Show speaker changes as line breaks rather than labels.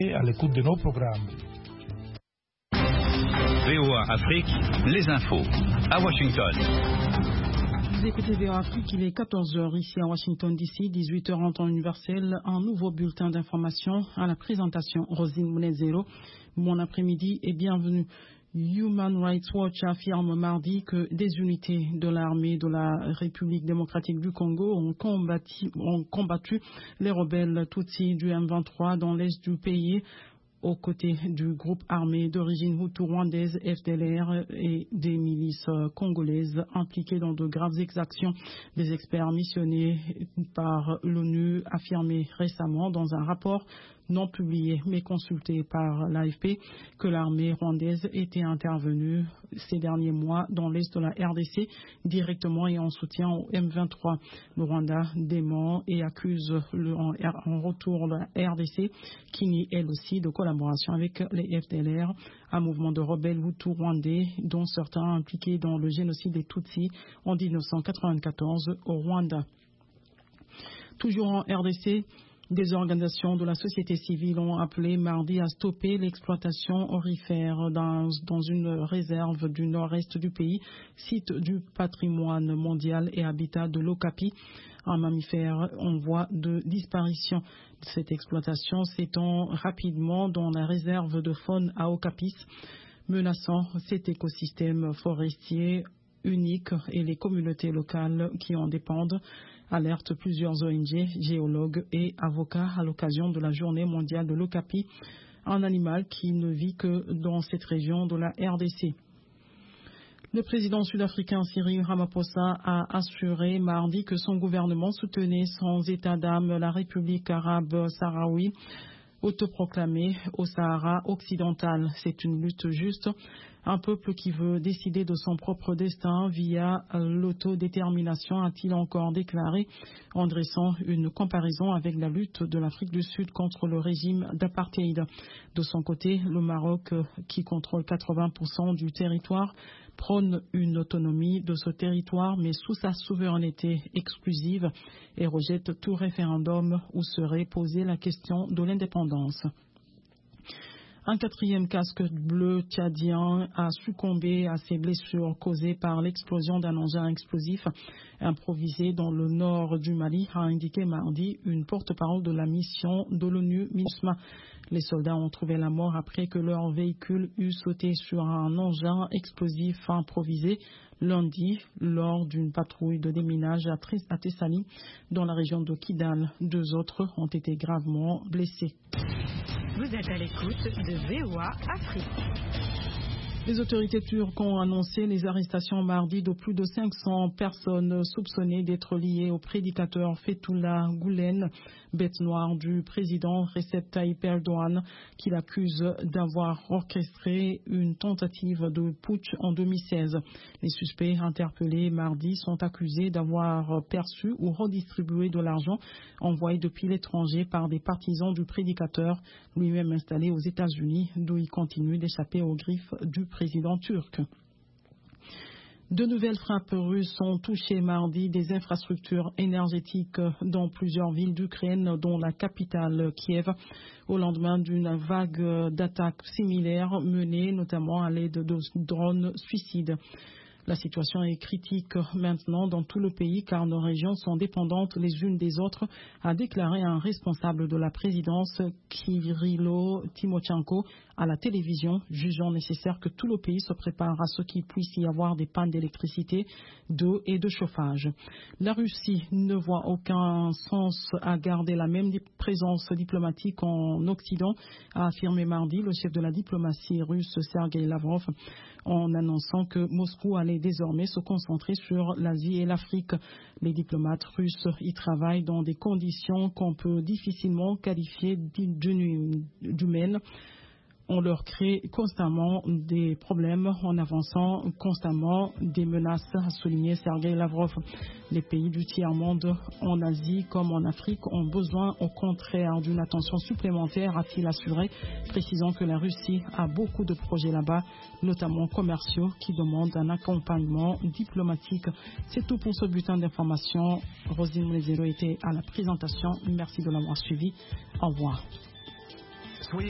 à l'écoute de nos programmes.
VOA Afrique, les infos, à Washington.
Vous écoutez VOA Afrique, il est 14h ici à Washington DC, 18h en temps universel, un nouveau bulletin d'information à la présentation Rosine Mounezero. Bon après-midi et bienvenue. Human Rights Watch affirme mardi que des unités de l'armée de la République démocratique du Congo ont combattu les rebelles Tutsis du M23 dans l'est du pays, aux côtés du groupe armé d'origine hutu-rwandaise FDLR et des milices congolaises impliquées dans de graves exactions. Des experts missionnés par l'ONU affirmaient récemment dans un rapport non publié mais consulté par l'AFP que l'armée rwandaise était intervenue ces derniers mois dans l'est de la RDC directement et en soutien au M23. Le Rwanda dément et accuse en retour la RDC qui nie elle aussi de collaboration avec les FDLR, un mouvement de rebelles hutu-rwandais dont certains impliqués dans le génocide des Tutsis en 1994 au Rwanda. Toujours en RDC, des organisations de la société civile ont appelé mardi à stopper l'exploitation aurifère dans une réserve du nord-est du pays, site du patrimoine mondial et habitat de l'Okapi, un mammifère en voie de disparition. Cette exploitation s'étend rapidement dans la réserve de faune à Okapis, menaçant cet écosystème forestier unique et les communautés locales qui en dépendent, alertent plusieurs ONG, géologues et avocats à l'occasion de la journée mondiale de l'Okapi, un animal qui ne vit que dans cette région de la RDC. Le président sud-africain Cyril Ramaphosa a assuré mardi que son gouvernement soutenait sans état d'âme la République arabe sahraoui, autoproclamée au Sahara occidental. C'est une lutte juste, un peuple qui veut décider de son propre destin via l'autodétermination, a-t-il encore déclaré en dressant une comparaison avec la lutte de l'Afrique du Sud contre le régime d'apartheid. De son côté, le Maroc, qui contrôle 80% du territoire, prône une autonomie de ce territoire, mais sous sa souveraineté exclusive, et rejette tout référendum où serait posée la question de l'indépendance. Un quatrième casque bleu tchadien a succombé à ses blessures causées par l'explosion d'un engin explosif improvisé dans le nord du Mali, a indiqué mardi une porte-parole de la mission de l'ONU MINUSMA. Les soldats ont trouvé la mort après que leur véhicule eut sauté sur un engin explosif improvisé lundi lors d'une patrouille de déminage à Tessali, dans la région de Kidal. 2 autres ont été gravement blessés.
Vous êtes à l'écoute de VOA Afrique.
Les autorités turques ont annoncé les arrestations mardi de plus de 500 personnes soupçonnées d'être liées au prédicateur Fethullah Gülen, bête noire du président Recep Tayyip Erdogan, qui l'accuse d'avoir orchestré une tentative de putsch en 2016. Les suspects interpellés mardi sont accusés d'avoir perçu ou redistribué de l'argent envoyé depuis l'étranger par des partisans du prédicateur, lui-même installé aux États-Unis, d'où il continue d'échapper aux griffes du président turc. De nouvelles frappes russes ont touché mardi des infrastructures énergétiques dans plusieurs villes d'Ukraine, dont la capitale Kiev, au lendemain d'une vague d'attaques similaires menées notamment à l'aide de drones suicides. La situation est critique maintenant dans tout le pays car nos régions sont dépendantes les unes des autres, a déclaré un responsable de la présidence, Kirilo Timochenko, à la télévision, jugeant nécessaire que tout le pays se prépare à ce qu'il puisse y avoir des pannes d'électricité, d'eau et de chauffage. La Russie ne voit aucun sens à garder la même présence diplomatique en Occident, a affirmé mardi le chef de la diplomatie russe Sergei Lavrov, en annonçant que Moscou allait désormais se concentrer sur l'Asie et l'Afrique. Les diplomates russes y travaillent dans des conditions qu'on peut difficilement qualifier d'humaines. On leur crée constamment des problèmes en avançant constamment des menaces, a souligné Sergei Lavrov. Les pays du tiers-monde en Asie comme en Afrique ont besoin au contraire d'une attention supplémentaire, a-t-il assuré, précisant que la Russie a beaucoup de projets là-bas, notamment commerciaux, qui demandent un accompagnement diplomatique. C'est tout pour ce bulletin d'information. Rosine Lezero était à la présentation. Merci de l'avoir suivi. Au revoir.